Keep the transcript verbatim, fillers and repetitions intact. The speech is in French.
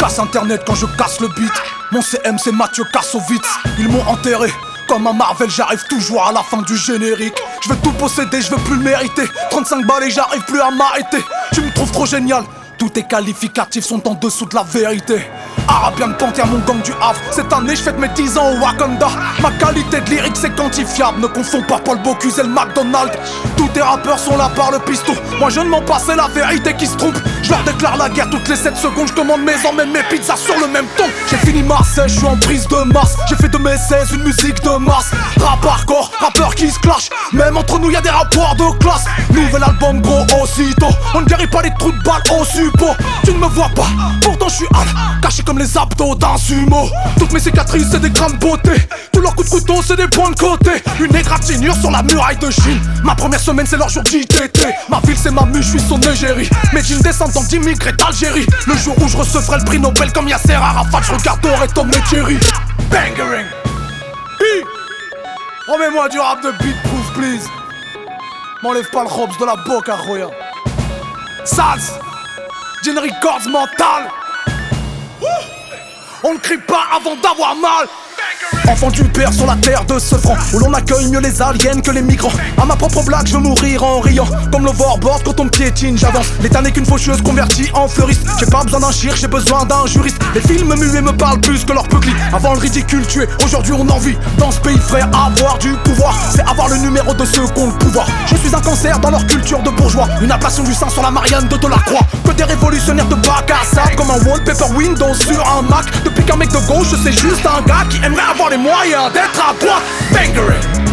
casse internet quand je casse le beat. Mon C M c'est Mathieu Kassovitz. Ils m'ont enterré comme un Marvel, j'arrive toujours à la fin du générique. Je veux tout posséder, je veux plus le mériter. Trente-cinq balles et j'arrive plus à m'arrêter. Tu me trouves trop génial. Tous tes qualificatifs sont en dessous de la vérité. Arabian Panther, mon gang du Havre. Cette année je fête mes dix ans au Wakanda. Ma qualité de lyrique c'est quantifiable. Ne confonds pas Paul Bocuse et le McDonald's. Tous tes rappeurs sont là par le piston. Moi je ne mens pas, c'est la vérité qui se trompe. Je leur déclare la guerre toutes les sept secondes. Je commande mes emmènes, mes pizzas sur le même ton. J'ai fini Marseille, je suis en prise de Mars. J'ai fait de mes seize une musique de masse. Rap hardcore, rappeurs qui se clashent. Même entre nous y'a des rapports de classe. Nouvel album gros aussitôt. On ne guérit pas les trous de balles au suppôt. Tu ne me vois pas, pourtant je suis hal, caché comme les abdos d'un sumo. Toutes mes cicatrices c'est des grammes de beauté. Tous leurs coups de couteau c'est des points de côté. Une égratignure sur la muraille de Chine. Ma première semaine c'est leur jour d'I T T. Ma ville c'est ma mue, je suis son égérie. Mais d'une descendante d'immigrés d'Algérie. Le jour où je recevrai le prix Nobel comme Yasser Arafat, je regarderai Tom et Thierry. Bangering. Hi. Remets-moi du rap de beat proof please. M'enlève pas le Robs de la Boca Roya. Sals Gin Records mental. On ne crie pas avant d'avoir mal. Enfant du père sur la terre de ce franc, où l'on accueille mieux les aliens que les migrants. À ma propre blague je veux mourir en riant. Comme l'overboard quand on me piétine j'avance. L'état n'est qu'une faucheuse convertie en fleuriste. J'ai pas besoin d'un chir, j'ai besoin d'un juriste. Les films muets me parlent plus que leur peuclis. Avant le ridicule tué, aujourd'hui on en vit. Dans ce pays frère, avoir du pouvoir c'est avoir le numéro de ceux qui ont le pouvoir. Je suis un cancer dans leur culture de bourgeois. Une ablation du sein sur la Marianne de Delacroix. Que des révolutionnaires de bac à sable. Comme un wallpaper Windows sur un Mac. Depuis qu'un mec de gauche c'est juste un gars qui aimerait avoir les moyens d'être à droite. Bangering.